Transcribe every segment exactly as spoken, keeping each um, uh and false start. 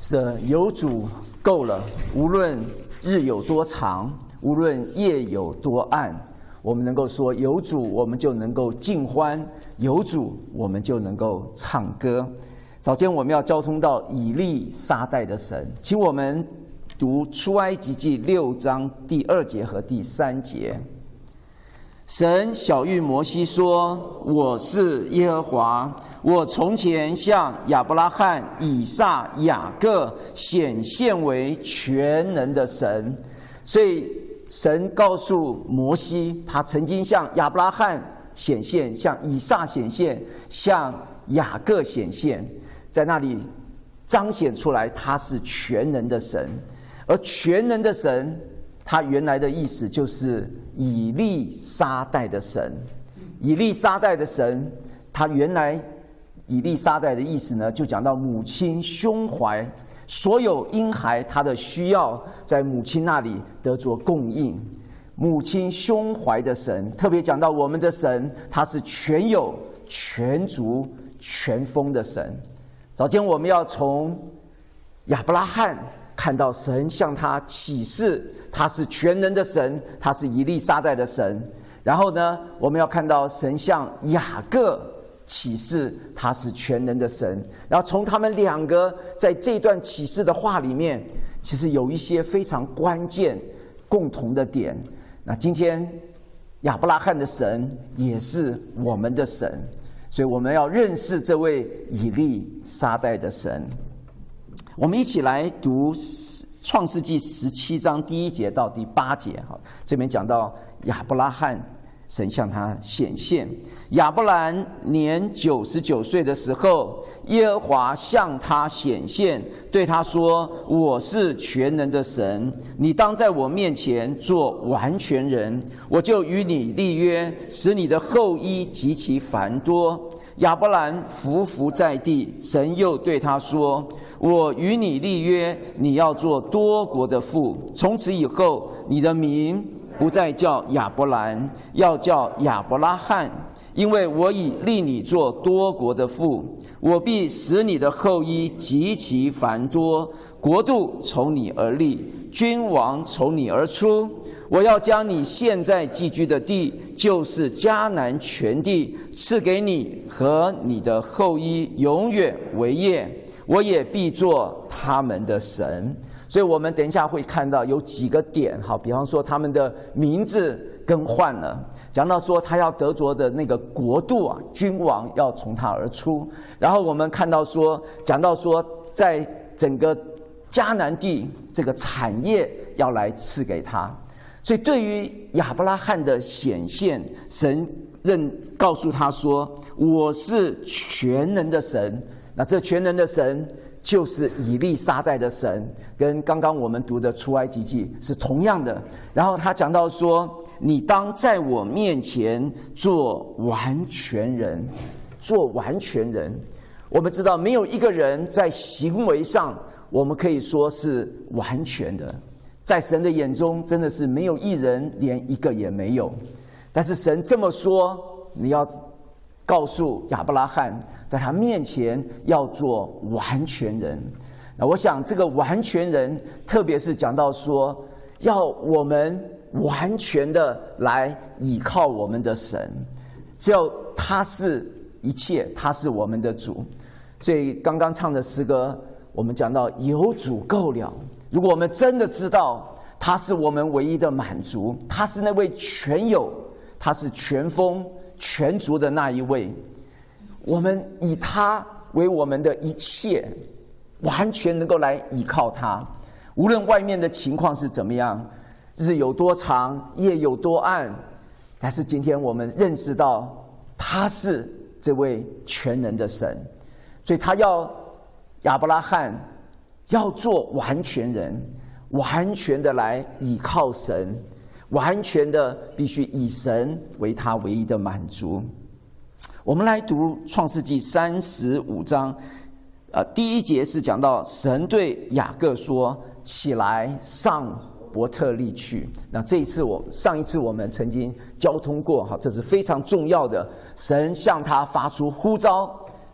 是的，有主够了，无论日有多长，无论夜有多暗，我们能够说有主，我们就能够尽欢；有主，我们就能够唱歌。早间我们要交通到以利沙代的神，请我们读出埃及记六章第二节和第三节。神晓谕摩西说：“我是耶和华，我从前向亚伯拉罕、以撒、雅各显现为全能的神。”所以神告诉摩西，他曾经向亚伯拉罕显现，向以撒显现，向雅各显现，在那里彰显出来他是全能的神。而全能的神，他原来的意思就是以利沙代的神。以利沙代的神，他原来以利沙代的意思呢，就讲到母亲胸怀，所有婴孩他的需要在母亲那里得着供应。母亲胸怀的神，特别讲到我们的神，他是全有、全足、全丰的神。早间我们要从亚伯拉罕看到神向他启示，他是全能的神，他是以利沙代的神。然后呢，我们要看到神向雅各启示，他是全能的神。然后从他们两个在这段启示的话里面，其实有一些非常关键共同的点。那今天亚伯拉罕的神也是我们的神，所以我们要认识这位以利沙代的神。我们一起来读创世纪十七章第一节到第八节。这边讲到亚伯拉罕，神向他显现。亚伯兰年九十九岁的时候，耶和华向他显现，对他说：“我是全能的神，你当在我面前做完全人，我就与你立约，使你的后裔极其繁多。”亚伯兰伏伏在地，神又对他说：“我与你立约，你要做多国的父。从此以后，你的名不再叫亚伯兰，要叫亚伯拉罕，因为我已立你做多国的父。我必使你的后裔极其繁多，国度从你而立，君王从你而出。我要将你现在寄居的地，就是迦南全地，赐给你和你的后裔永远为业。我也必做他们的神。”所以我们等一下会看到有几个点，好，比方说他们的名字更换了，讲到说他要得着的那个国度啊，君王要从他而出。然后我们看到说，讲到说，在整个迦南地这个产业要来赐给他。所以对于亚伯拉罕的显现，神认告诉他说：“我是全能的神。”那这全能的神就是以利沙代的神，跟刚刚我们读的出埃及记是同样的。然后他讲到说：“你当在我面前做完全人。”做完全人，我们知道没有一个人在行为上我们可以说是完全的，在神的眼中真的是没有一人，连一个也没有。但是神这么说，你要告诉亚伯拉罕，在他面前要做完全人。那我想这个完全人，特别是讲到说，要我们完全的来倚靠我们的神，只有他是一切，他是我们的主。所以刚刚唱的诗歌，我们讲到有主够了。如果我们真的知道他是我们唯一的满足，他是那位全有，他是全丰全足的那一位，我们以他为我们的一切，完全能够来依靠他。无论外面的情况是怎么样，日有多长，夜有多暗，但是今天我们认识到他是这位全能的神，所以他要亚伯拉罕要做完全人，完全的来倚靠神，完全的必须以神为他唯一的满足。我们来读创世纪三十五章，呃，第一节是讲到神对雅各说：“起来，上伯特利去。”那这一次我上一次我们曾经交通过，哈，这是非常重要的。神向他发出呼召，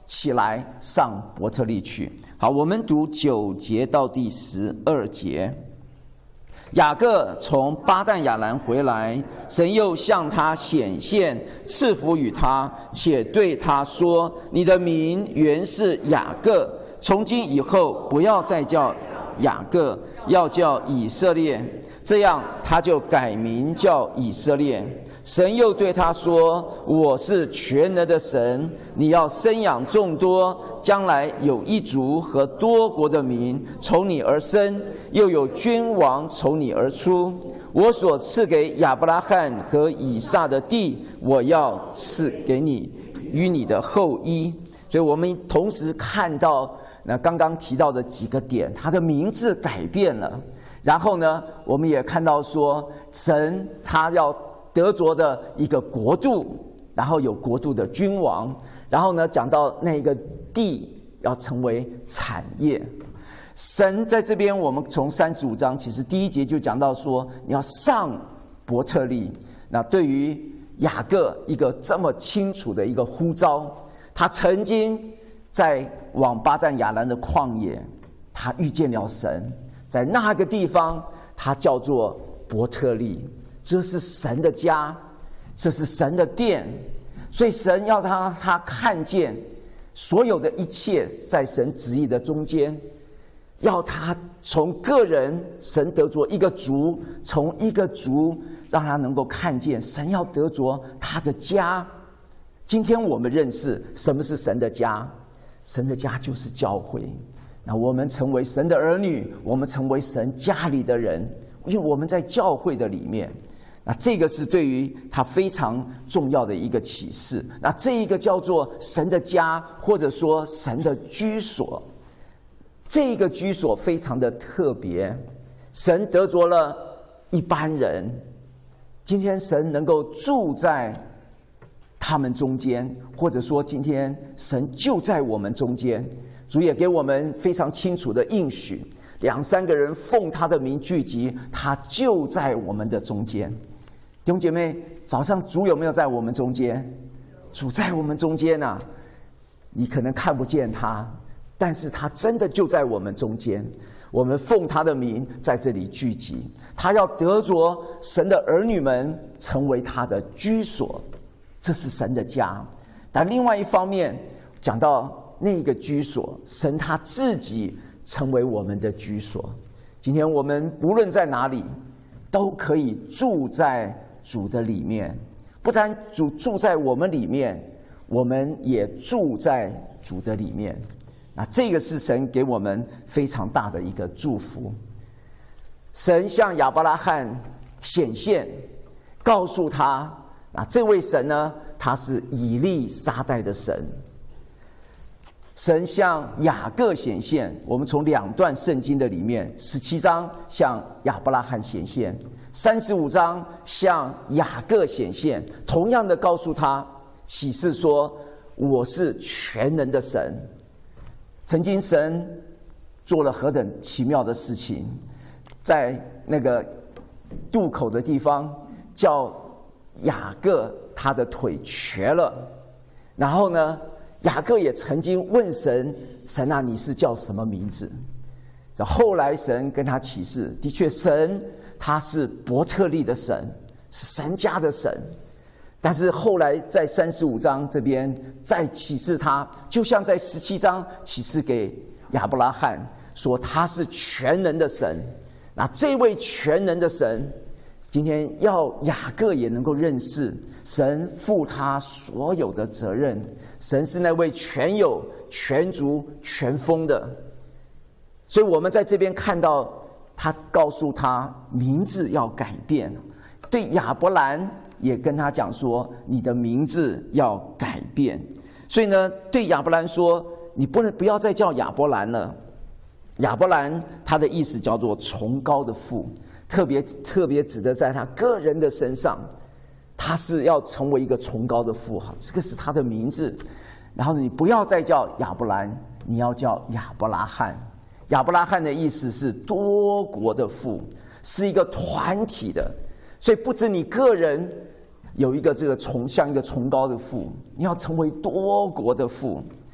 起来上伯特利去。好，我们读九节到第十二节。雅各从巴旦亚兰回来，神又向他显现，赐福与他，且对他说：你的名原是雅各，从今以后不要再叫雅各，要叫以色列。这样他就改名叫以色列。神又对他说：我是全能的神，你要生养众多，将来有一族和多国的民从你而生，又有君王从你而出。我所赐给亚伯拉罕和以撒的地，我要赐给你与你的后裔。所以我们同时看到那刚刚提到的几个点，他的名字改变了。然后呢，我们也看到说，神他要得着的一个国度，然后有国度的君王，然后呢，讲到那个地要成为产业。神在这边，我们从三十五章，其实第一节就讲到说，你要上伯特利。那对于雅各一个这么清楚的一个呼召，他曾经在往巴旦亚兰的旷野，他遇见了神。在那个地方，它叫做伯特利，这是神的家，这是神的殿，所以神要他他看见所有的一切在神旨意的中间，要他从个人神得着一个族，从一个族让他能够看见神要得着他的家。今天我们认识什么是神的家，神的家就是教会。那我们成为神的儿女，我们成为神家里的人，因为我们在教会的里面。那这个是对于他非常重要的一个启示。那这一个叫做神的家，或者说神的居所，这一个居所非常的特别。神得着了一般人，今天神能够住在他们中间，或者说今天神就在我们中间。主也给我们非常清楚的应许，两三个人奉他的名聚集，他就在我们的中间。弟兄姐妹，早上主有没有在我们中间？主在我们中间啊！你可能看不见他，但是他真的就在我们中间。我们奉他的名在这里聚集，他要得着神的儿女们成为他的居所，这是神的家。但另外一方面，讲到那个居所，神他自己成为我们的居所。今天我们无论在哪里，都可以住在主的里面。不但主住在我们里面，我们也住在主的里面。那这个是神给我们非常大的一个祝福。神向亚伯拉罕显现，告诉他，啊，这位神呢，他是以利沙代的神。神向雅各显现，我们从两段圣经的里面，十七章向亚伯拉罕显现，三十五章向雅各显现，同样的告诉他，启示说我是全能的神。曾经神做了何等奇妙的事情，在那个渡口的地方，叫雅各他的腿瘸了，然后呢，雅各也曾经问神，神啊，你是叫什么名字？后来神跟他启示，的确神他是伯特利的神，是神家的神。但是后来在三十五章这边再启示他，就像在十七章启示给亚伯拉罕，说他是全能的神。那这位全能的神，今天要雅各也能够认识，神负他所有的责任，神是那位全有、全足、全丰的。所以我们在这边看到，他告诉他名字要改变，对亚伯兰也跟他讲说，你的名字要改变。所以呢，对亚伯兰说，你不能不要再叫亚伯兰了。亚伯兰他的意思叫做崇高的父，特别特别指的在他个人的身上，他是要成为一个崇高的父，这个是他的名字。然后你不要再叫亚伯兰，你要叫亚伯拉罕。亚伯拉罕的意思是多国的父，是一个团体的。所以不止你个人有一个这个崇像一个崇高的父，你要成为多国的父。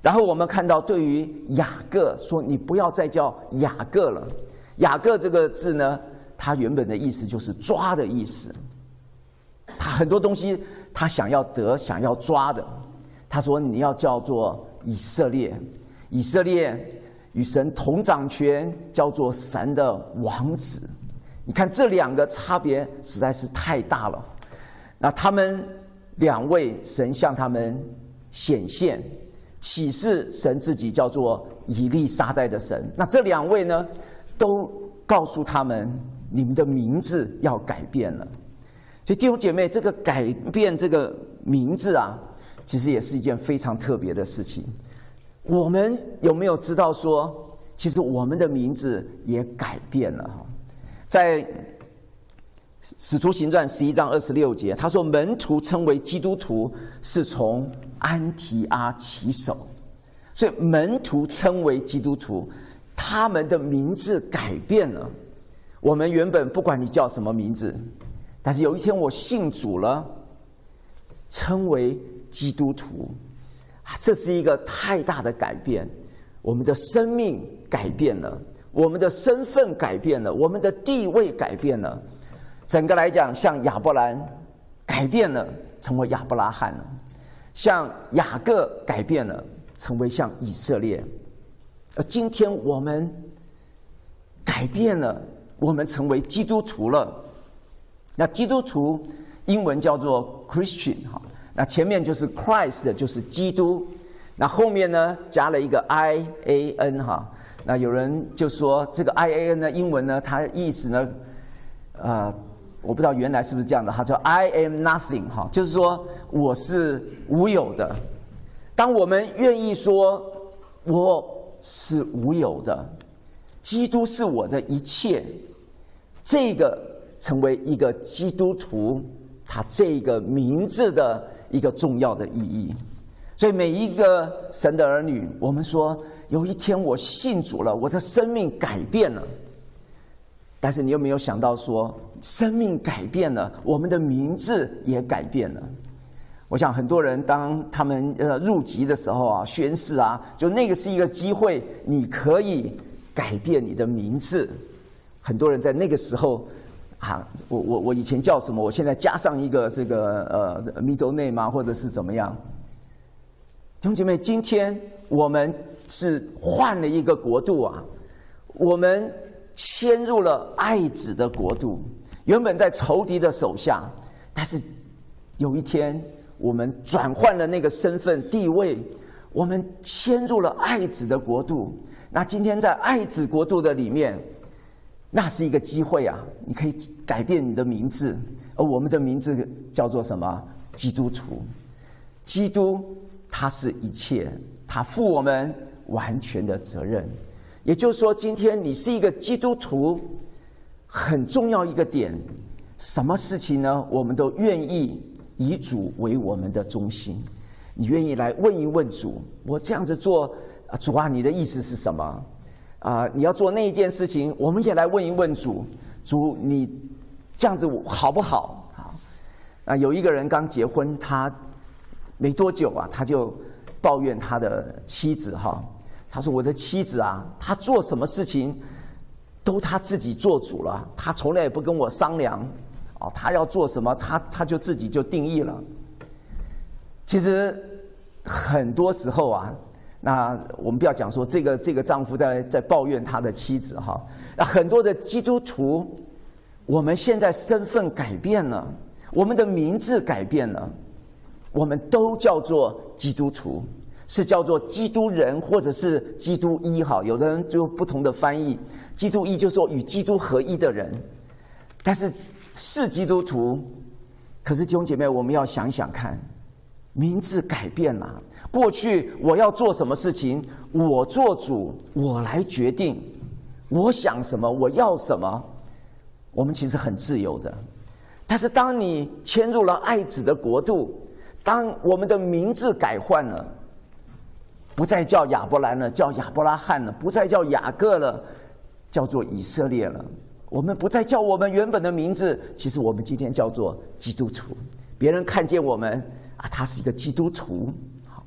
然后我们看到，对于雅各说：“你不要再叫雅各了。”雅各这个字呢，它原本的意思就是抓的意思。他很多东西他想要得、想要抓的，他说：“你要叫做以色列。”以色列与神同掌权，叫做神的王子。你看这两个差别实在是太大了。那他们两位，神向他们显现。启示神自己叫做以利沙代的神。那这两位呢，都告诉他们，你们的名字要改变了。所以弟兄姐妹，这个改变这个名字啊，其实也是一件非常特别的事情。我们有没有知道说，其实我们的名字也改变了？在使徒行传十一章二十六节，他说门徒称为基督徒是从安提阿起手。所以门徒称为基督徒，他们的名字改变了。我们原本不管你叫什么名字，但是有一天我信主了，称为基督徒，这是一个太大的改变。我们的生命改变了，我们的身份改变了，我们的地位改变了。整个来讲，像亚伯兰改变了，成为亚伯拉罕了；像雅各改变了，成为像以色列。而今天我们改变了，我们成为基督徒了。那基督徒英文叫做 Christian 哈，那前面就是 Christ 就是基督，那后面呢加了一个 I A N 哈。那有人就说这个 I A N 呢，英文呢，它的意思呢，呃。我不知道原来是不是这样的，他叫 I am nothing 哈，就是说我是无有的。当我们愿意说我是无有的，基督是我的一切，这个成为一个基督徒，他这个名字的一个重要的意义。所以每一个神的儿女，我们说有一天我信主了，我的生命改变了。但是你有没有想到说，生命改变了，我们的名字也改变了？我想很多人当他们呃入籍的时候啊，宣誓啊，就那个是一个机会，你可以改变你的名字。很多人在那个时候啊，我我我以前叫什么，我现在加上一个这个呃 middle name 啊，或者是怎么样？弟兄姐妹，今天我们是换了一个国度啊，我们迁入了爱子的国度，原本在仇敌的手下，但是有一天我们转换了那个身份地位，我们迁入了爱子的国度。那今天在爱子国度的里面，那是一个机会啊，你可以改变你的名字，而我们的名字叫做什么？基督徒。基督他是一切，他负我们完全的责任。也就是说，今天你是一个基督徒，很重要一个点，什么事情呢？我们都愿意以主为我们的中心。你愿意来问一问主，我这样子做，主啊，你的意思是什么？啊、呃，你要做那一件事情，我们也来问一问主，主你这样子好不好？好，啊，有一个人刚结婚，他没多久啊，他就抱怨他的妻子哈。他说：“我的妻子啊，她做什么事情都她自己做主了，她从来也不跟我商量，哦，她要做什么，她她就自己就定义了。其实很多时候啊，那我们不要讲说这个这个丈夫在在抱怨他的妻子哈，那很多的基督徒，我们现在身份改变了，我们的名字改变了，我们都叫做基督徒。”是叫做基督人，或者是基督一哈，有的人就不同的翻译。基督一就是说与基督合一的人，但是是基督徒。可是弟兄姐妹，我们要想想看，名字改变了。过去我要做什么事情，我做主，我来决定，我想什么，我要什么，我们其实很自由的。但是当你迁入了爱子的国度，当我们的名字改换了，不再叫亚伯兰了，叫亚伯拉罕了；不再叫雅各了，叫做以色列了。我们不再叫我们原本的名字，其实我们今天叫做基督徒。别人看见我们啊，他是一个基督徒。好，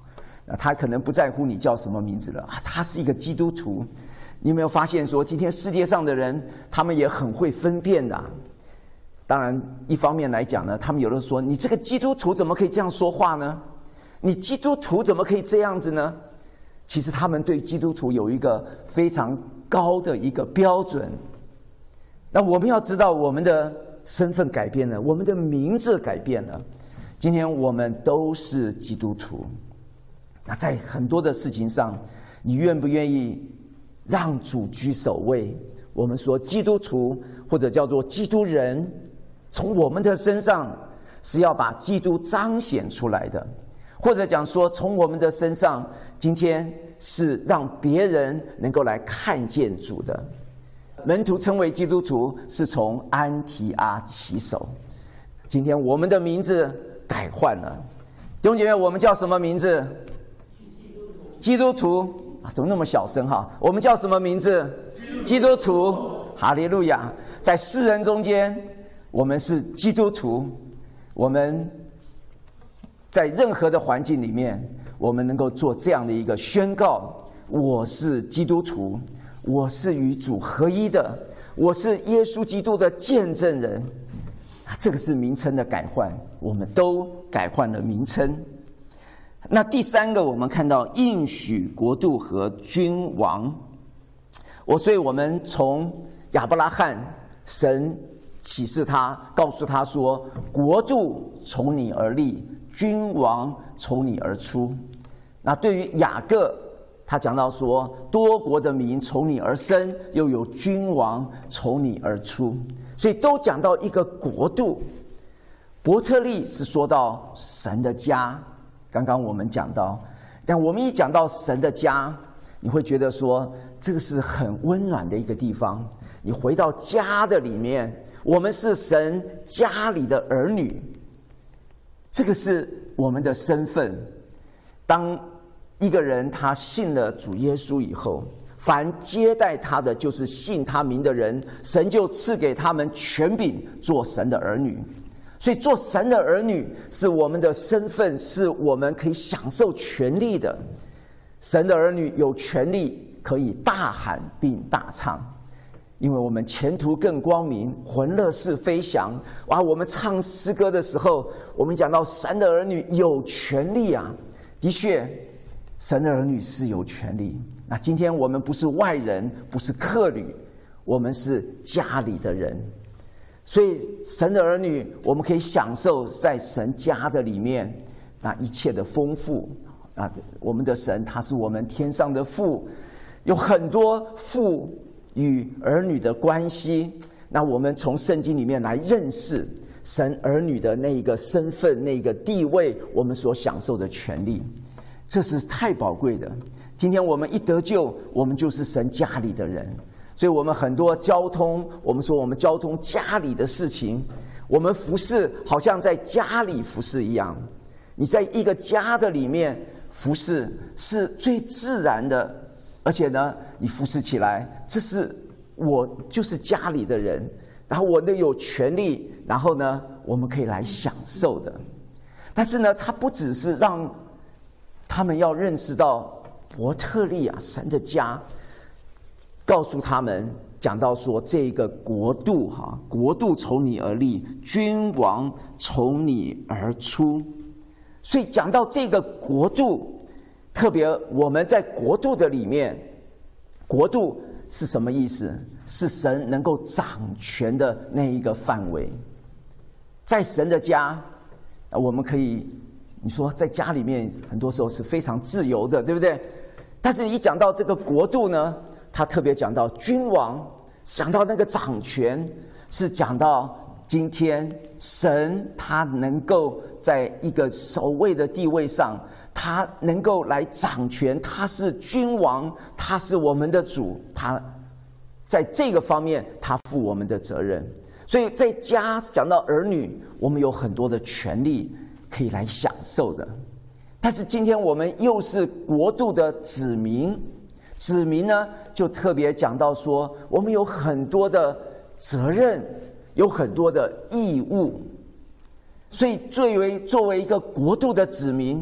他可能不在乎你叫什么名字了啊，他是一个基督徒。你有没有发现说，今天世界上的人，他们也很会分辨的、啊。当然，一方面来讲呢，他们有的说，你这个基督徒怎么可以这样说话呢？你基督徒怎么可以这样子呢？其实他们对基督徒有一个非常高的一个标准。那我们要知道，我们的身份改变了，我们的名字改变了。今天我们都是基督徒。那在很多的事情上，你愿不愿意让主居首位？我们说基督徒或者叫做基督人，从我们的身上是要把基督彰显出来的，或者讲说从我们的身上，今天是让别人能够来看见主的。门徒称为基督徒，是从安提阿起手。今天我们的名字改换了，弟兄姐妹，我们叫什么名字？基督徒啊，怎么那么小声哈？我们叫什么名字？基督徒，哈利路亚！在世人中间，我们是基督徒。我们在任何的环境里面，我们能够做这样的一个宣告：我是基督徒，我是与主合一的，我是耶稣基督的见证人。这个是名称的改换，我们都改换了名称。那第三个，我们看到应许国度和君王。我所以我们从亚伯拉罕，神启示他，告诉他说，国度从你而立，君王从你而出。那对于雅各，他讲到说，多国的民从你而生，又有君王从你而出。所以都讲到一个国度。伯特利是说到神的家，刚刚我们讲到，但我们一讲到神的家，你会觉得说这个是很温暖的一个地方。你回到家的里面，我们是神家里的儿女，这个是我们的身份。当一个人他信了主耶稣以后，凡接待他的，就是信他名的人，神就赐给他们权柄做神的儿女。所以做神的儿女是我们的身份，是我们可以享受权利的。神的儿女有权利可以大喊并大唱，因为我们前途更光明，魂乐是飞翔。哇，我们唱诗歌的时候，我们讲到神的儿女有权利啊，的确神的儿女是有权利。那今天我们不是外人，不是客旅，我们是家里的人。所以神的儿女，我们可以享受在神家的里面那一切的丰富啊！我们的神他是我们天上的父，有很多父与儿女的关系。那我们从圣经里面来认识神儿女的那一个身份、那个地位，我们所享受的权利，这是太宝贵的。今天我们一得救，我们就是神家里的人。所以我们很多交通，我们说我们交通家里的事情，我们服侍好像在家里服侍一样。你在一个家的里面服侍是最自然的，而且呢，你服侍起来，这是我就是家里的人，然后我都有权利，然后呢，我们可以来享受的。但是呢，它不只是让他们要认识到伯特利啊，神的家。告诉他们，讲到说这个国度哈，国度从你而立，君王从你而出。所以讲到这个国度，特别我们在国度的里面，国度是什么意思？是神能够掌权的那一个范围。在神的家，我们可以，你说在家里面很多时候是非常自由的，对不对？但是一讲到这个国度呢，他特别讲到君王，讲到那个掌权，是讲到今天神他能够在一个首位的地位上，他能够来掌权，他是君王，他是我们的主，他在这个方面他负我们的责任。所以在家讲到儿女，我们有很多的权利可以来享受的。但是今天我们又是国度的子民，子民呢，就特别讲到说，我们有很多的责任，有很多的义务。所以作为作为一个国度的子民，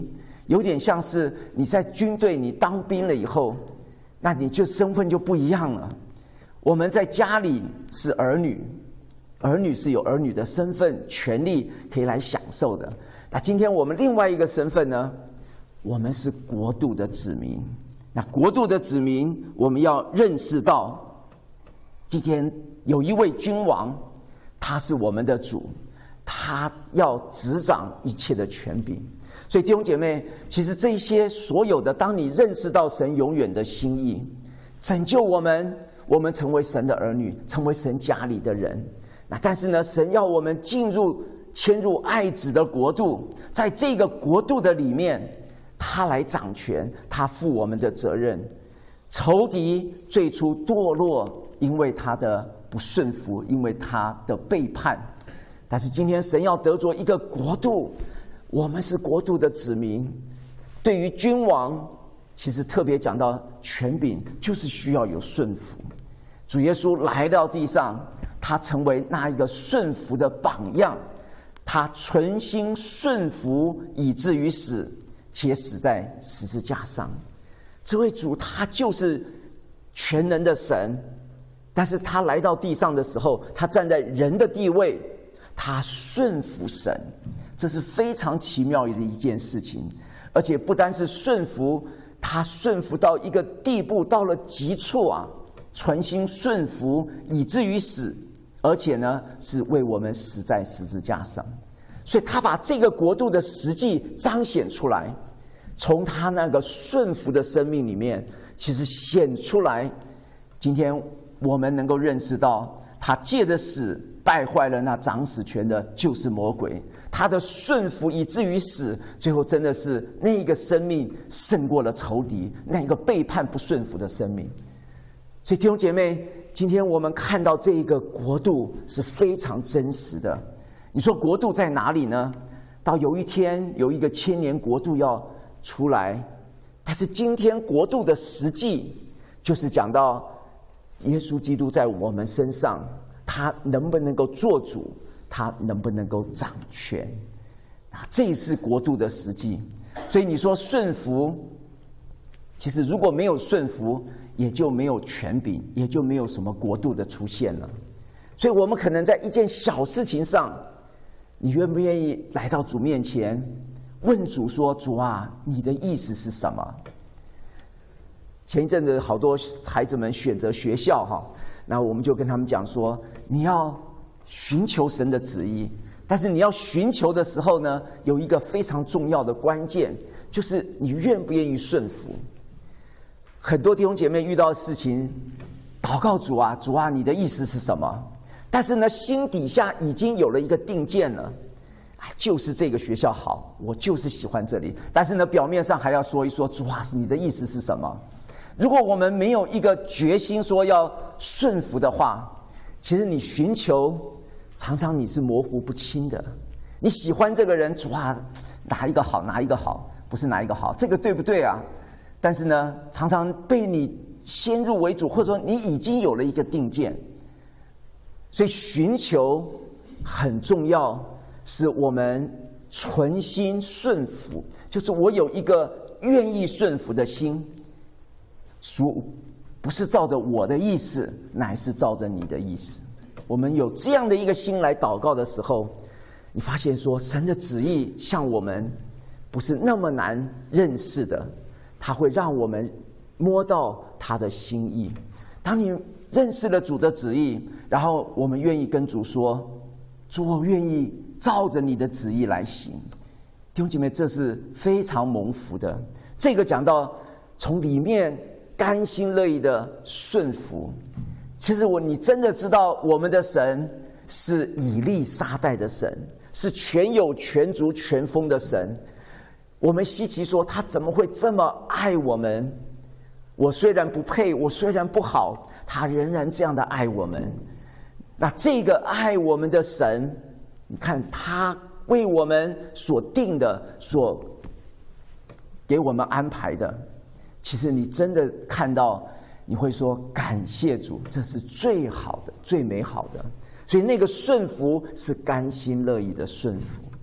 有点像是你在军队你当兵了以后，那你就身份就不一样了。我们在家里是儿女，儿女是有儿女的身份权利可以来享受的。那今天我们另外一个身份呢，我们是国度的子民。那国度的子民，我们要认识到，今天有一位君王，他是我们的主，他要执掌一切的权柄。所以弟兄姐妹，其实这些所有的，当你认识到神永远的心意，拯救我们，我们成为神的儿女，成为神家里的人。那但是呢，神要我们进入迁入爱子的国度，在这个国度的里面，他来掌权，他负我们的责任。仇敌最初堕落，因为他的不顺服，因为他的背叛。但是今天神要得着一个国度，我们是国度的子民。对于君王，其实特别讲到权柄，就是需要有顺服。主耶稣来到地上，他成为那一个顺服的榜样，他存心顺服，以至于死，且死在十字架上。这位主他就是全能的神，但是他来到地上的时候，他站在人的地位，他顺服神，这是非常奇妙的一件事情。而且不单是顺服，他顺服到一个地步，到了极处啊，存心顺服以至于死，而且呢是为我们死在十字架上。所以他把这个国度的实际彰显出来，从他那个顺服的生命里面，其实显出来。今天我们能够认识到，他借着死败坏了那掌死权的，就是魔鬼。他的顺服以至于死，最后真的是那个生命胜过了仇敌，那一个背叛不顺服的生命。所以弟兄姐妹，今天我们看到这一个国度是非常真实的。你说国度在哪里呢？到有一天有一个千年国度要出来，但是今天国度的实际就是讲到耶稣基督在我们身上，他能不能够做主，他能不能够掌权，啊，这是国度的实际。所以你说顺服，其实如果没有顺服，也就没有权柄，也就没有什么国度的出现了。所以我们可能在一件小事情上，你愿不愿意来到主面前，问主说：主啊，你的意思是什么？前一阵子好多孩子们选择学校哈，那我们就跟他们讲说，你要寻求神的旨意，但是你要寻求的时候呢，有一个非常重要的关键，就是你愿不愿意顺服。很多弟兄姐妹遇到事情，祷告主啊，主啊，你的意思是什么？但是呢，心底下已经有了一个定见了，就是这个学校好，我就是喜欢这里。但是呢，表面上还要说一说，主啊，你的意思是什么？如果我们没有一个决心说要顺服的话，其实你寻求，常常你是模糊不清的。你喜欢这个人，主啊，哪一个好，哪一个好，不是哪一个好，这个对不对啊？但是呢，常常被你先入为主，或者说你已经有了一个定见。所以寻求很重要，是我们存心顺服，就是我有一个愿意顺服的心，属不是照着我的意思，乃是照着你的意思。我们有这样的一个心来祷告的时候，你发现说神的旨意像我们不是那么难认识的，他会让我们摸到他的心意。当你认识了主的旨意，然后我们愿意跟主说，主，我愿意照着你的旨意来行。弟兄姐妹，这是非常蒙福的。这个讲到从里面甘心乐意的顺服。其实我你真的知道，我们的神是以利沙代的神，是全有全足全丰的神。我们稀奇说，他怎么会这么爱我们？我虽然不配，我虽然不好，他仍然这样的爱我们。那这个爱我们的神，你看他为我们所定的，所给我们安排的，其实你真的看到，你会说感谢主，这是最好的，最美好的。所以那个顺服是甘心乐意的顺服，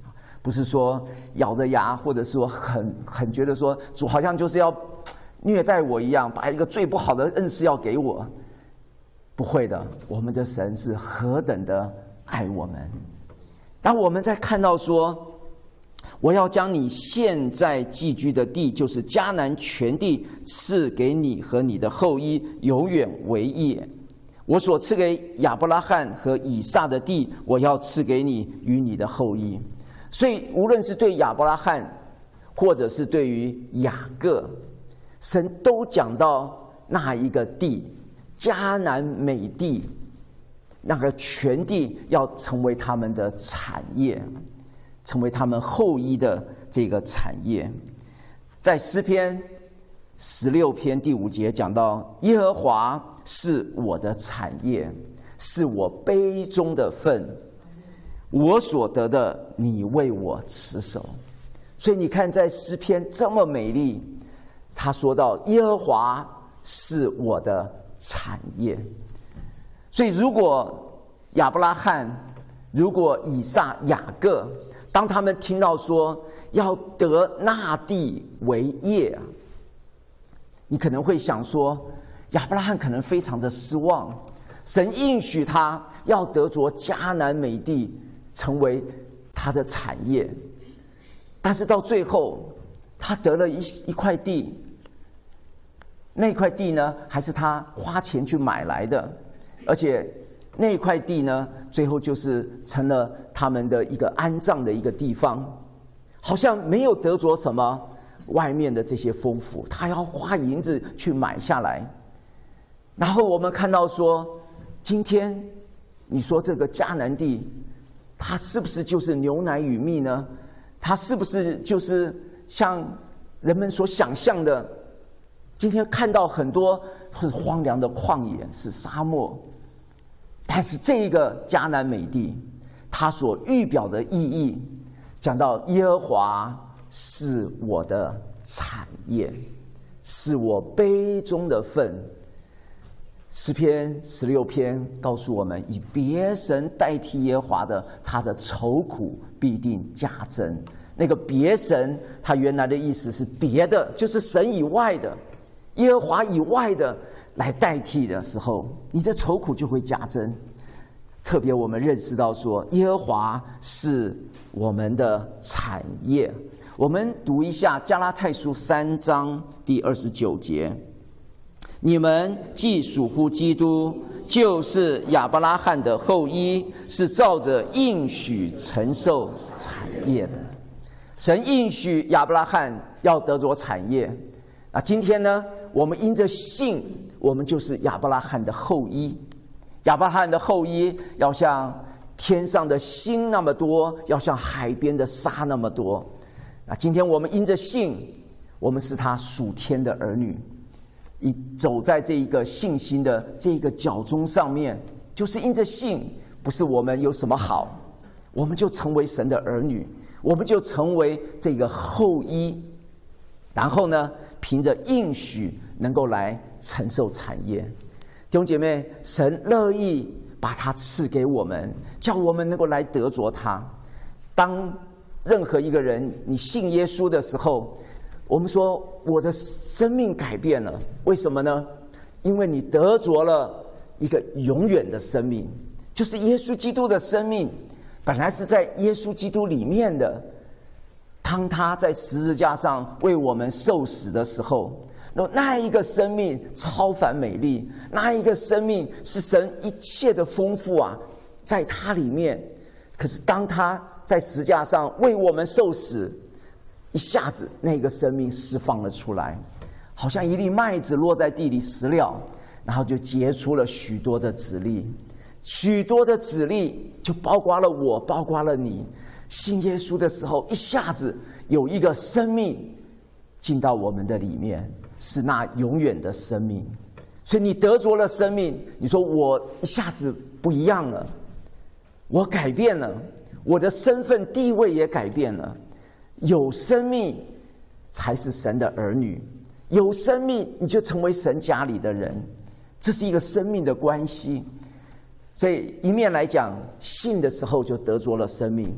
不是说咬着牙，或者说很很觉得说主好像就是要虐待我一样，把一个最不好的恩赐要给我。不会的，我们的神是何等的爱我们。当我们在看到说，我要将你现在寄居的地，就是迦南全地，赐给你和你的后裔，永远为业。我所赐给亚伯拉罕和以撒的地，我要赐给你与你的后裔。所以无论是对亚伯拉罕，或者是对于雅各，神都讲到那一个地，迦南美地，那个全地要成为他们的产业，成为他们后裔的这个产业。在诗篇十六篇第五节讲到，耶和华是我的产业，是我杯中的分，我所得的你为我持守。所以你看，在诗篇这么美丽，他说到耶和华是我的产业。所以如果亚伯拉罕，如果以撒、雅各，当他们听到说要得那地为业，你可能会想说，亚伯拉罕可能非常的失望，神应许他要得着迦南美地成为他的产业，但是到最后他得了一一块地，那块地呢还是他花钱去买来的，而且那块地呢最后就是成了他们的一个安葬的一个地方，好像没有得着什么外面的这些丰富，他要花银子去买下来。然后我们看到说，今天你说这个迦南地，它是不是就是牛奶与蜜呢？它是不是就是像人们所想象的，今天看到很多是荒凉的旷野，是沙漠，但是这个迦南美地，它所预表的意义，讲到耶和华是我的产业，是我杯中的分。诗篇十六篇告诉我们，以别神代替耶和华的，他的愁苦必定加增。那个别神，他原来的意思是别的，就是神以外的，耶和华以外的来代替的时候，你的愁苦就会加增。特别我们认识到说，耶和华是我们的产业。我们读一下加拉太书三章第二十九节，你们既属乎基督，就是亚伯拉罕的后裔，是照着应许承受产业的。神应许亚伯拉罕要得着产业，那今天呢，我们因着信，我们就是亚伯拉罕的后裔。亚伯拉罕的后裔要像天上的星那么多，要像海边的沙那么多。那今天我们因着信，我们是他属天的儿女，一走在这一个信心的这一个脚中上面，就是因着信，不是我们有什么好，我们就成为神的儿女，我们就成为这个后裔，然后呢，凭着应许能够来承受产业。弟兄姐妹，神乐意把它赐给我们，叫我们能够来得着它。当任何一个人你信耶稣的时候，我们说我的生命改变了，为什么呢？因为你得着了一个永远的生命，就是耶稣基督的生命，本来是在耶稣基督里面的。当他在十字架上为我们受死的时候，那一个生命超凡美丽，那一个生命是神一切的丰富啊，在他里面。可是当他在十字架上为我们受死，一下子那个生命释放了出来，好像一粒麦子落在地里死了，然后就结出了许多的子粒，许多的子粒就包括了我，包括了你。信耶稣的时候，一下子有一个生命进到我们的里面，是那永远的生命。所以你得着了生命，你说我一下子不一样了，我改变了，我的身份地位也改变了。有生命才是神的儿女，有生命你就成为神家里的人，这是一个生命的关系。所以一面来讲，信的时候就得着了生命，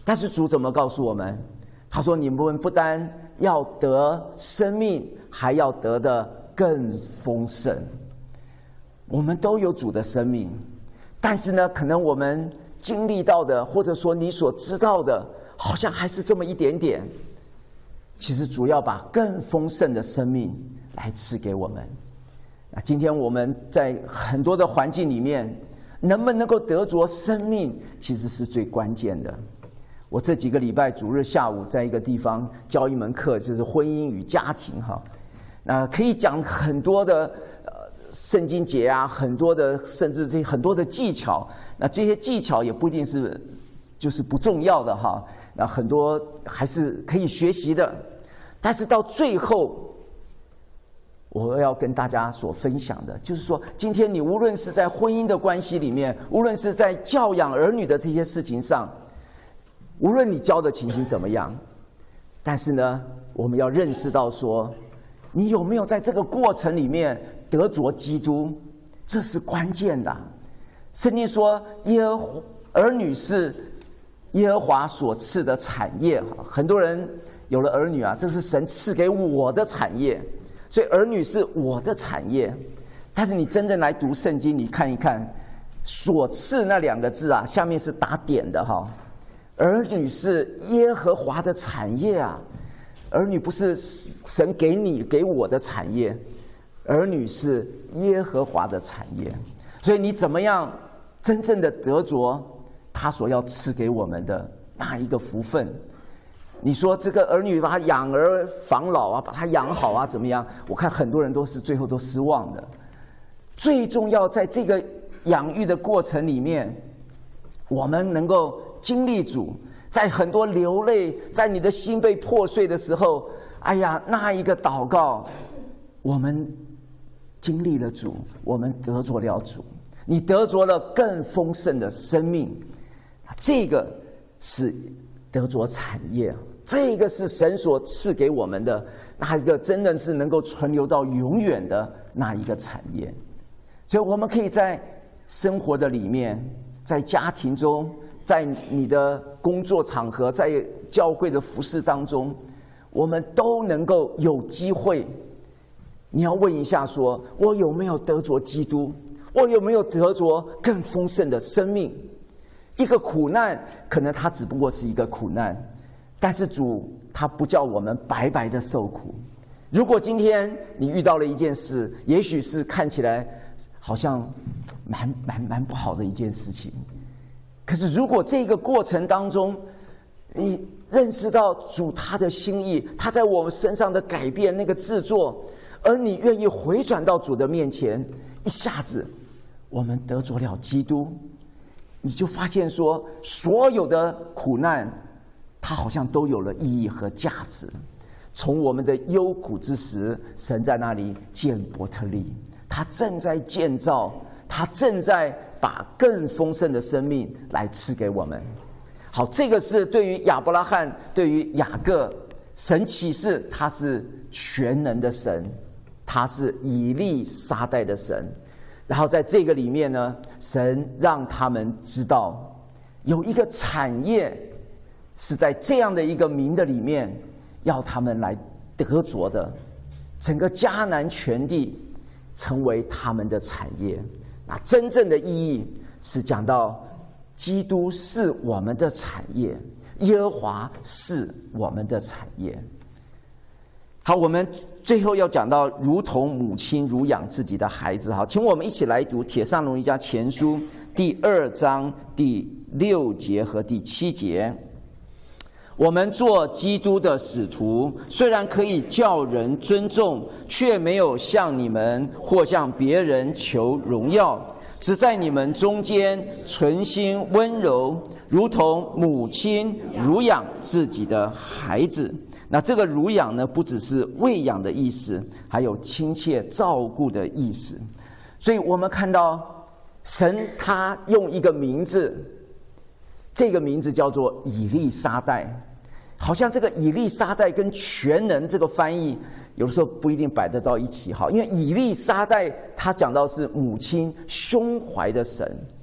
但是主怎么告诉我们？他说：“你们不单要得生命，还要得的更丰盛。”我们都有主的生命，但是呢，可能我们经历到的，或者说你所知道的，好像还是这么一点点。其实主要把更丰盛的生命来赐给我们。那今天我们在很多的环境里面，能不能够得着生命，其实是最关键的。我这几个礼拜主日下午在一个地方教一门课，就是婚姻与家庭哈。那可以讲很多的呃圣经节啊，很多的甚至这很多的技巧。那这些技巧也不一定是就是不重要的哈。那很多还是可以学习的。但是到最后，我要跟大家所分享的，就是说，今天你无论是在婚姻的关系里面，无论是在教养儿女的这些事情上。无论你教的情形怎么样，但是呢，我们要认识到说，你有没有在这个过程里面得着基督，这是关键的。圣经说，耶和儿女是耶和华所赐的产业。很多人有了儿女啊，这是神赐给我的产业，所以儿女是我的产业。但是你真正来读圣经，你看一看，所赐那两个字啊，下面是打点的哈。儿女是耶和华的产业啊，儿女不是神给你给我的产业，儿女是耶和华的产业。所以你怎么样真正的得着他所要赐给我们的那一个福分？你说这个儿女把他养儿防老啊，把他养好啊，怎么样？我看很多人都是最后都失望的。最重要在这个养育的过程里面，我们能够经历主，在很多流泪，在你的心被破碎的时候，哎呀，那一个祷告，我们经历了主，我们得着了主，你得着了更丰盛的生命，这个是得着产业，这个是神所赐给我们的那一个真的是能够存留到永远的那一个产业。所以我们可以在生活的里面，在家庭中，在你的工作场合，在教会的服事当中，我们都能够有机会。你要问一下说，我有没有得着基督？我有没有得着更丰盛的生命？一个苦难，可能它只不过是一个苦难，但是主他不叫我们白白的受苦。如果今天你遇到了一件事，也许是看起来好像蛮蛮蛮不好的一件事情，可是如果这个过程当中，你认识到主他的心意，他在我们身上的改变那个制作，而你愿意回转到主的面前，一下子我们得着了基督，你就发现说，所有的苦难它好像都有了意义和价值。从我们的忧苦之时，神在那里建伯特利，他正在建造，他正在把更丰盛的生命来赐给我们。好，这个是对于亚伯拉罕，对于雅各，神启示他是全能的神，他是以利沙代的神。然后在这个里面呢，神让他们知道有一个产业是在这样的一个民的里面要他们来得着的，整个迦南全地成为他们的产业。那真正的意义是讲到基督是我们的产业，耶和华是我们的产业。好，我们最后要讲到如同母亲乳养自己的孩子。好，请我们一起来读帖撒罗尼迦前书第二章第六节和第七节。我们做基督的使徒，虽然可以叫人尊重，却没有向你们或向别人求荣耀，只在你们中间存心温柔，如同母亲乳养自己的孩子。那这个乳养呢，不只是喂养的意思，还有亲切照顾的意思。所以我们看到神他用一个名字，这个名字叫做以利沙代。好像这个以利沙代跟全能这个翻译有的时候不一定摆得到一起哈，因为以利沙代他讲到是母亲胸怀的神，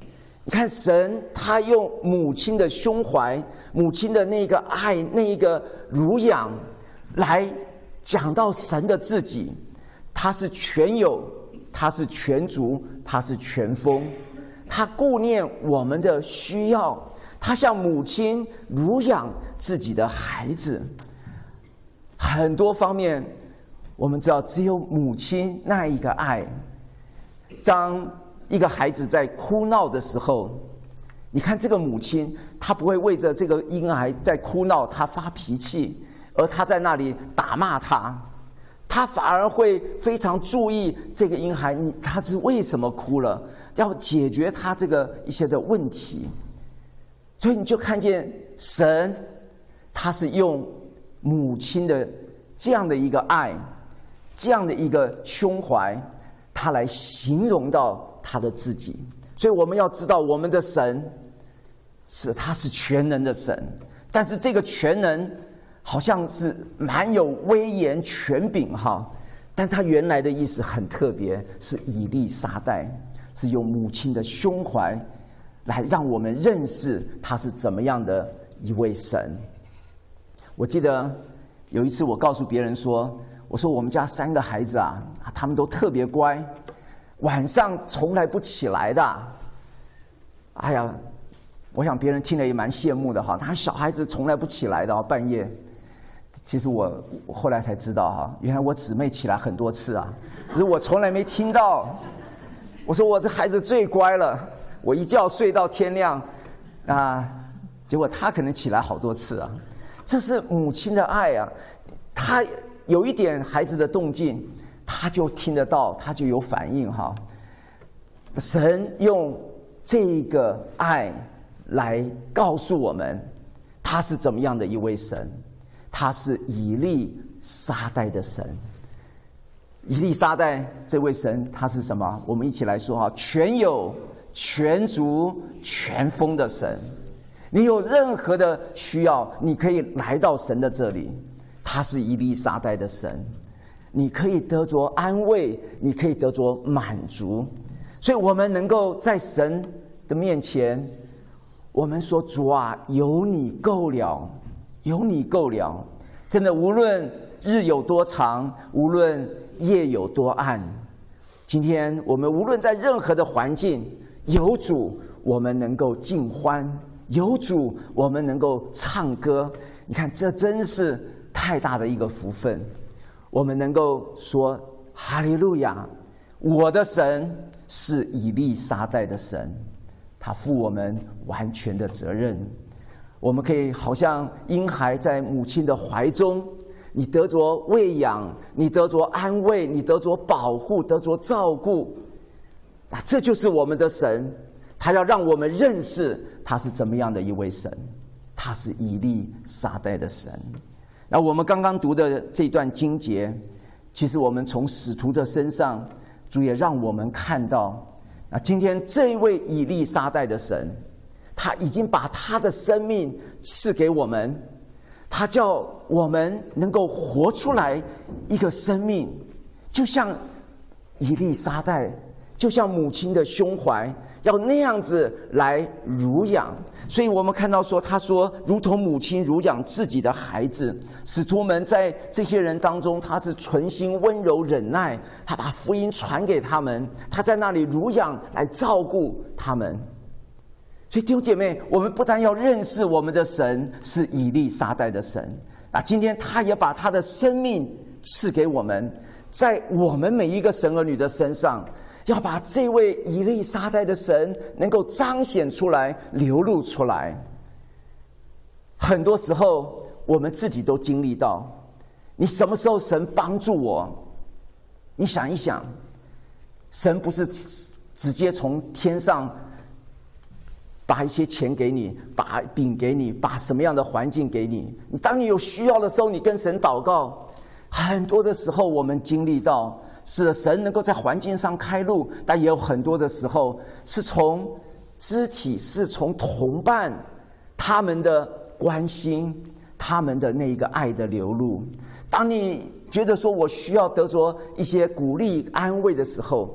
你看神他用母亲的胸怀，母亲的那个爱，那一个乳养，来讲到神的自己，他是全有，他是全足，他是全丰，他顾念我们的需要，他像母亲乳养自己的孩子。很多方面我们知道只有母亲那一个爱。当一个孩子在哭闹的时候，你看这个母亲，她不会为着这个婴孩在哭闹她发脾气，而她在那里打骂他，她反而会非常注意这个婴孩你他是为什么哭了，要解决他这个一些的问题。所以你就看见神他是用母亲的这样的一个爱，这样的一个胸怀，他来形容到他的自己。所以我们要知道我们的神是他是全能的神，但是这个全能好像是蛮有威严权柄哈，但他原来的意思很特别，是以利沙代，是用母亲的胸怀来让我们认识他是怎么样的一位神。我记得有一次我告诉别人说，我说我们家三个孩子啊，他们都特别乖，晚上从来不起来的。哎呀，我想别人听了也蛮羡慕的哈，他小孩子从来不起来的半夜。其实我我后来才知道哈，原来我姊妹起来很多次啊，只是我从来没听到。我说我这孩子最乖了，我一觉睡到天亮啊，结果他可能起来好多次啊。这是母亲的爱啊，他有一点孩子的动静，他就听得到，他就有反应哈。神用这个爱来告诉我们，他是怎么样的一位神。他是以利沙代的神。以利沙代这位神，他是什么？我们一起来说哈，全有、全足、全丰的神。你有任何的需要，你可以来到神的这里，他是以利沙代的神，你可以得着安慰，你可以得着满足。所以我们能够在神的面前，我们说主啊，有你够了，有你够了。真的，无论日有多长，无论夜有多暗，今天我们无论在任何的环境，有主我们能够尽欢，有主我们能够唱歌。你看这真是太大的一个福分，我们能够说哈利路亚，我的神是以利沙代的神，他负我们完全的责任。我们可以好像婴孩在母亲的怀中，你得着喂养，你得着安慰，你得着保护，得着照顾。那这就是我们的神，他要让我们认识他是怎么样的一位神，他是以利沙代的神。那我们刚刚读的这段经节，其实我们从使徒的身上，主也让我们看到，那今天这位以利沙代的神，他已经把他的生命赐给我们，他叫我们能够活出来一个生命，就像以利沙代，就像母亲的胸怀，要那样子来乳养。所以我们看到说，他说如同母亲乳养自己的孩子。使徒们在这些人当中，他是存心温柔忍耐，他把福音传给他们，他在那里乳养来照顾他们。所以弟兄姐妹，我们不但要认识我们的神是以利沙代的神啊，今天他也把他的生命赐给我们，在我们每一个神儿女的身上，要把这位以利沙代的神能够彰显出来，流露出来。很多时候我们自己都经历到，你什么时候神帮助我？你想一想，神不是直接从天上把一些钱给你，把饼给你，把什么样的环境给你。你当你有需要的时候，你跟神祷告。很多的时候我们经历到，是神能够在环境上开路，但也有很多的时候是从肢体，是从同伴他们的关心，他们的那个爱的流露。当你觉得说我需要得着一些鼓励安慰的时候，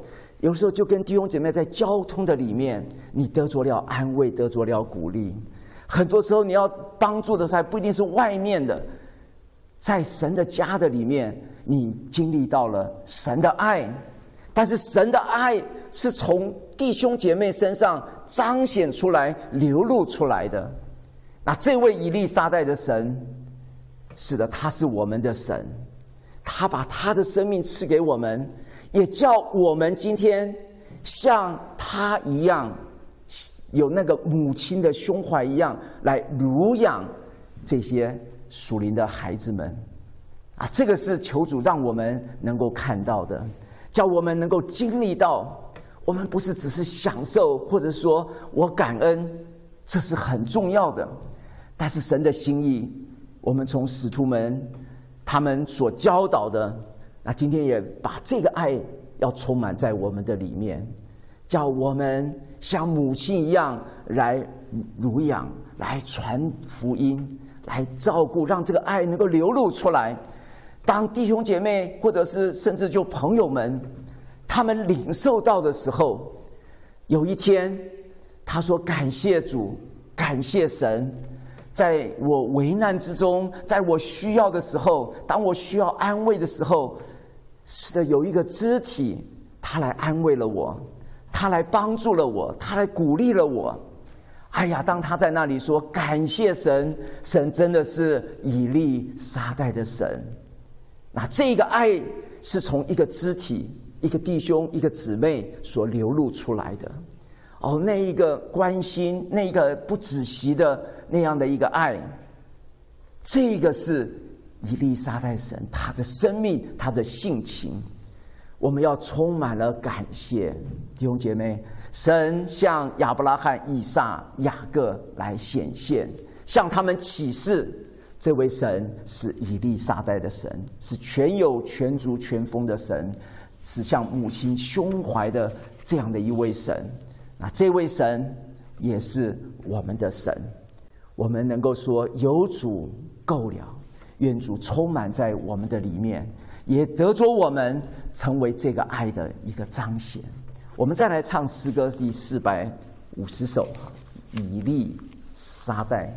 有时候就跟弟兄姐妹在交通的里面，你得着了安慰，得着了鼓励。很多时候你要帮助的时候，还不一定是外面的，在神的家的里面，你经历到了神的爱，但是神的爱是从弟兄姐妹身上彰显出来、流露出来的。那这位以利沙代的神，是的，他是我们的神，他把他的生命赐给我们，也叫我们今天像他一样，有那个母亲的胸怀一样，来乳养这些属灵的孩子们啊！这个是求主让我们能够看到的，叫我们能够经历到，我们不是只是享受，或者说我感恩，这是很重要的。但是神的心意，我们从使徒们他们所教导的，那今天也把这个爱要充满在我们的里面，叫我们像母亲一样来乳养，来传福音，来照顾，让这个爱能够流露出来。当弟兄姐妹或者是甚至就朋友们，他们领受到的时候，有一天他说感谢主，感谢神，在我危难之中，在我需要的时候，当我需要安慰的时候，是的，有一个肢体他来安慰了我，他来帮助了我，他来鼓励了我。哎呀，当他在那里说感谢神，神真的是以利沙代的神。那这个爱是从一个肢体、一个弟兄、一个姊妹所流露出来的。哦，那一个关心，那一个不止息的那样的一个爱，这个是以利沙代神他的生命，他的性情。我们要充满了感谢，弟兄姐妹，神向亚伯拉罕、以撒、雅各来显现，向他们启示，这位神是以利沙代的神，是全有全足全丰的神，是像母亲胸怀的这样的一位神。那这位神也是我们的神，我们能够说有主够了，愿主充满在我们的里面，也得着我们成为这个爱的一个彰显。我们再来唱诗歌第四百五十首，以利沙代。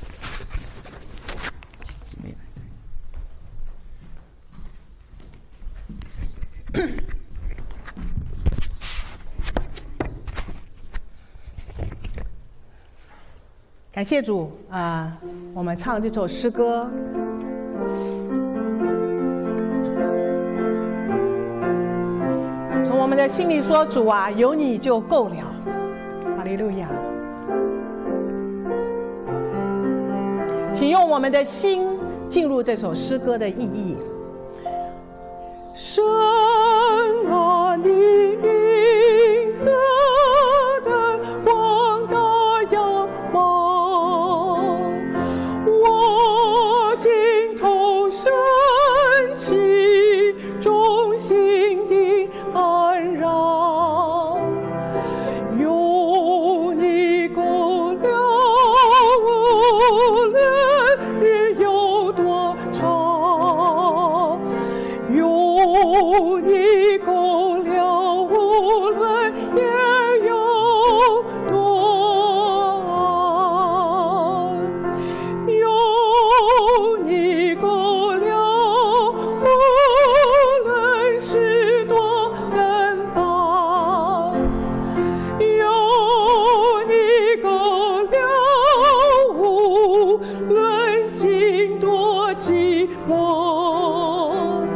感谢主啊、呃！我们唱这首诗歌，从我们的心里说：“主啊，有你就够了。”哈利路亚！请用我们的心进入这首诗歌的意义。神啊，你应何等广大仰望，我今投身其中，心地安然，有你够了，无论日有多长，有你够了，无论夜有多暗，有你够了，无论事多纷繁，有你够了，无论境多寂寞，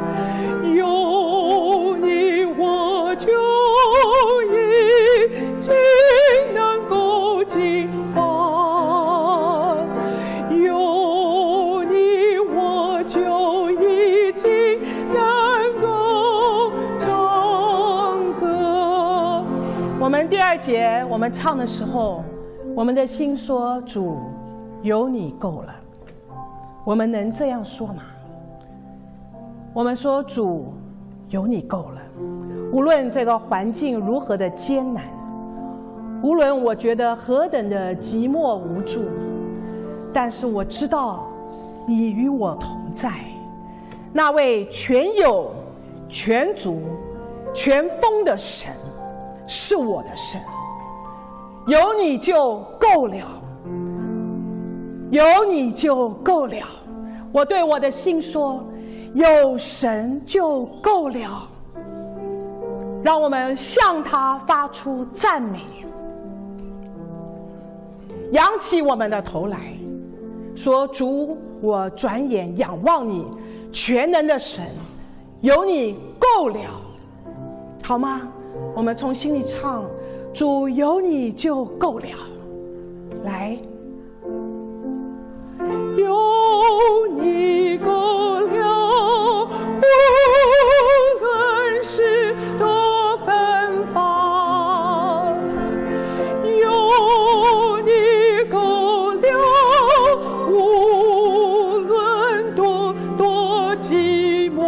有你我就已经能够尽欢，有你我就已经能够唱歌。我们第二节我们唱的时候，我们的心说：“主，有你够了。”我们能这样说吗？我们说：“主，有你够了。”无论这个环境如何的艰难，无论我觉得何等的寂寞无助，但是我知道你与我同在，那位全有、全足、全丰的神。 是我的神，有你就够了，有你就够了。我对我的心说，有神就够了。让我们向他发出赞美，扬起我们的头来说，主，我转眼仰望你，全能的神，有你够了，好吗？我们从心里唱，主，有你就够了。来，有你够了，无论是多芬芳，有你够了，无论多多寂寞，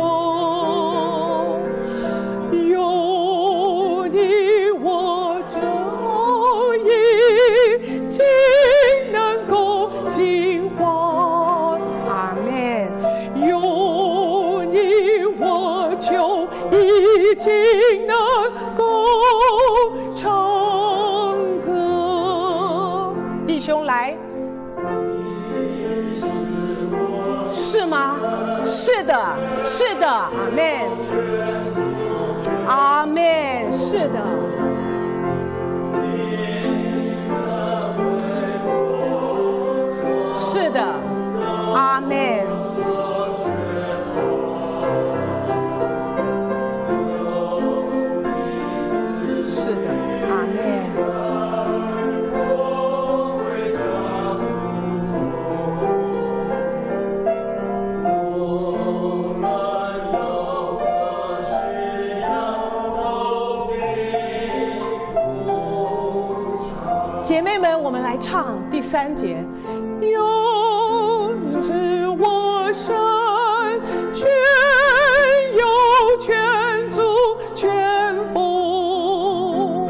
有你我就已经能够净化。阿们。有你我就已经能够唱歌。弟兄来，是吗？是的，是的，阿们，阿们，是的。是的，阿们。是的，阿们。姐妹们，我们来唱第三节。有知我身，全有全足全丰，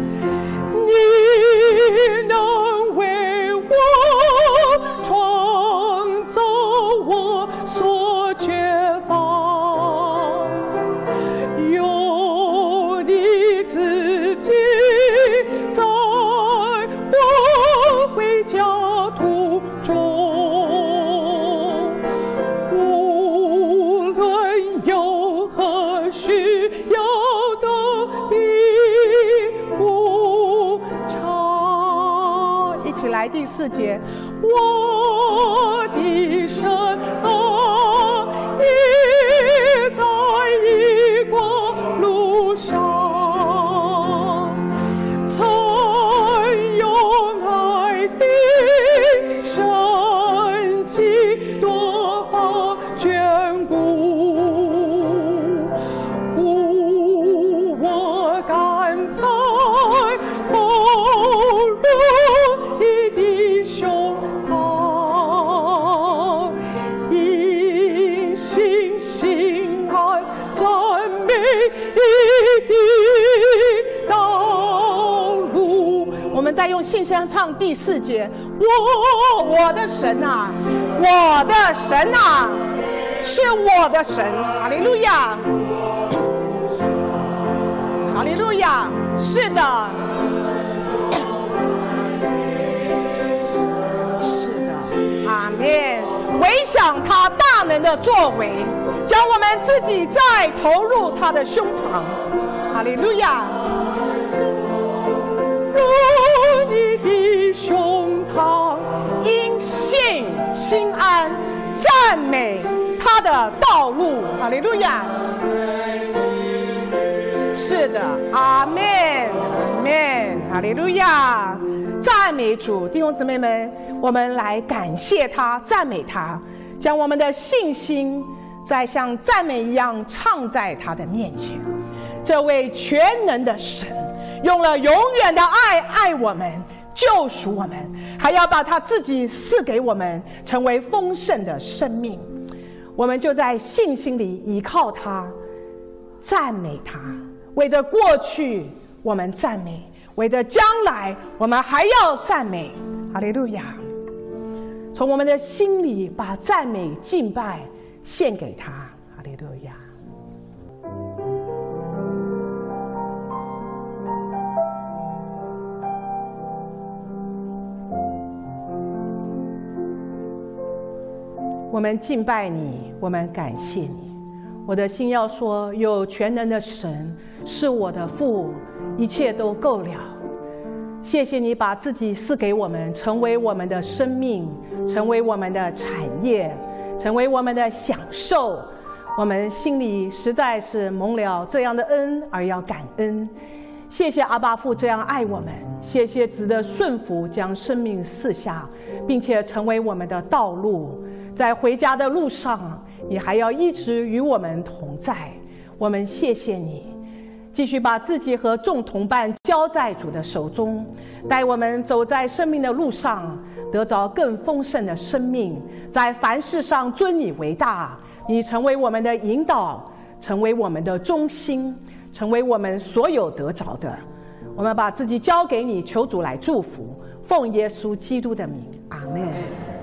你能为我创造我所缺乏，有你自己在我回家途中，无论有何需要都必补偿。一起来第四节，我的神啊，你在一过路上，曾用爱的神迹多方眷顾，故我甘在投入你的胸膛，以信心爱赞美你的道路。我们再用信心唱第四节，我我的神啊，我的神啊，是我的神，哈利路亚，哈利路亚，是的，是的，阿们。回想他大能的作为，将我们自己再投入他的胸膛，哈利路亚。入你的胸膛，因信心安，赞美他的道路，哈利路亚。是的，阿们，阿们，哈利路亚，赞美主。弟兄姊妹们，我们来感谢他，赞美他，将我们的信心再像赞美一样唱在他的面前。这位全能的神用了永远的爱爱我们，救赎我们，还要把他自己赐给我们，成为丰盛的生命。我们就在信心里依靠他，赞美他。为着过去我们赞美，为着将来我们还要赞美，哈利路亚。从我们的心里把赞美敬拜献给他，哈利路亚。 我们敬拜你，我们感谢你。我的心要说，有全能的神是我的父，一切都够了。谢谢你把自己赐给我们，成为我们的生命，成为我们的产业，成为我们的享受。我们心里实在是蒙了这样的恩，而要感恩。谢谢阿爸父这样爱我们，谢谢子的顺服将生命赐下，并且成为我们的道路。在回家的路上，你还要一直与我们同在。我们谢谢你，继续把自己和众同伴交在主的手中，带我们走在生命的路上，得着更丰盛的生命，在凡事上尊你为大。你成为我们的引导，成为我们的中心，成为我们所有得着的。我们把自己交给你，求主来祝福，奉耶稣基督的名，阿们。